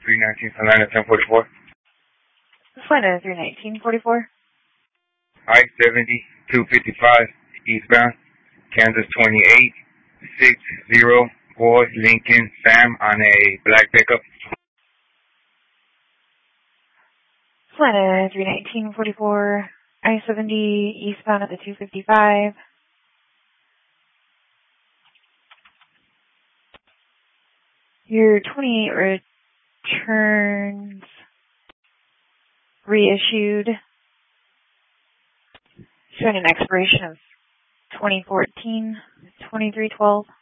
319, Atlanta 1044. Atlanta 31944. I-70, 255, eastbound, Kansas 28, 604, Lincoln, Sam, on a black pickup. Atlanta 31944. I-70, eastbound at the 255. Your 28 returns reissued, showing an expiration of 2014, 2312.